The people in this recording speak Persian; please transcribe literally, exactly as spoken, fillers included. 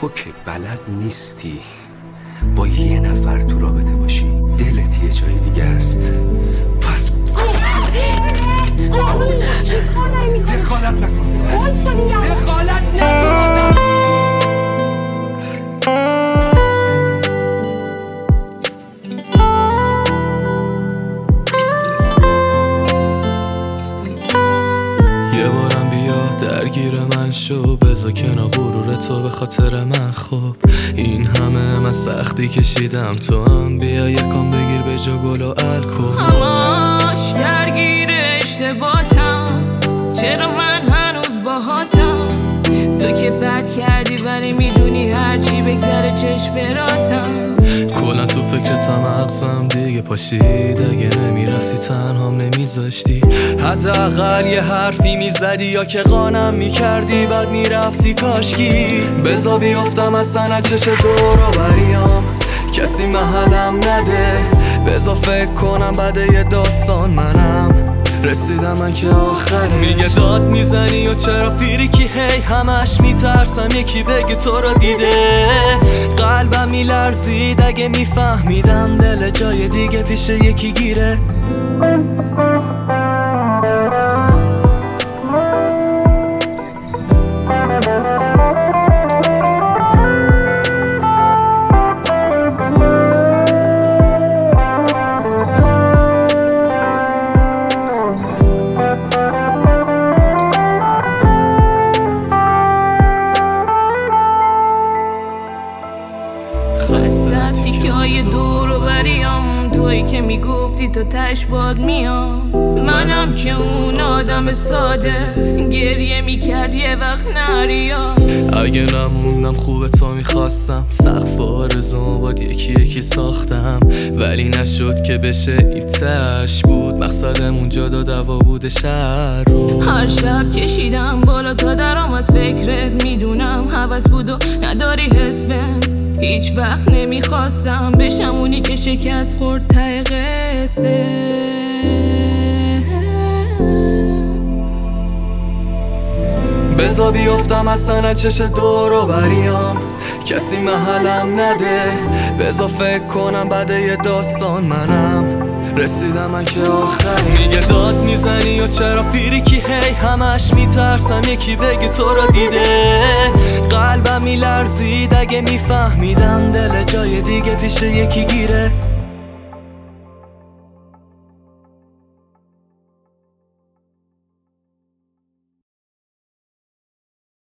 تو که بلد نیستی با یه نفر تو رابطه باشی، دلت یه جای دیگه است. پس دخالت نکن، دخالت نکن. یه بارم بیا درگیر من شو، بذار کنار غرور تو به خاطر من. خب این همه من سختی کشیدم، تو هم بیا یکم بگیر به جا گل و الکل. هماش درگیر اشتباهتم، چرا من هنوز باهاتم؟ تو که بد کردی ولی میدونی هرچی بگذره چشم براتم. کلا تو فکرتم مغزم دیگه پاشید، اگه نمیرفتی تنهام نمیذاشتی، حداقل یه حرفی میزدی یا که قانم میکردی بعد میرفتی. کاشکی بزا بیافتم اصلا چش دور و بریام، کسی محلم نده، بزا فکر کنم بعد یه داستان منم رسیدم من که آخره. میگه داد میزنی و چرا فیریکی هی، همش میترسم یکی بگه تو رو دیده. قلبم میلرزید اگه میفهمیدم دل جای دیگه پیش یکی گیره. تیکه های دور و بریم، توی که میگفتی تو تش باد میام. منم که اون آدم ساده گریه میکرد یه وقت نریا. اگه نموندم خوبه تو میخواستم، سقف آرزو باد یکی یکی ساختم، ولی نشد که بشه این تش بود. مقصدمون جدا دوا بوده شهر رو. هر شب کشیدم بالا تا درام از فکرت، میدونم حوض بود و نداری حس بهم. هیچ وقت نمیخواستم بشم اونی که شکست خورد ته قصه. بزا بیافتم اصلا چش دور و بریام، کسی محلم نده، بزا فکر کنم بعد یه داستان منم رسیدم من که آخره. میگه داد میزنی و چرا فیریکی هی، همش میترسم یکی بگه تو رو دیده. قلبم میلرزید اگه میفهمیدم دل جای دیگه پیش یکی گیره.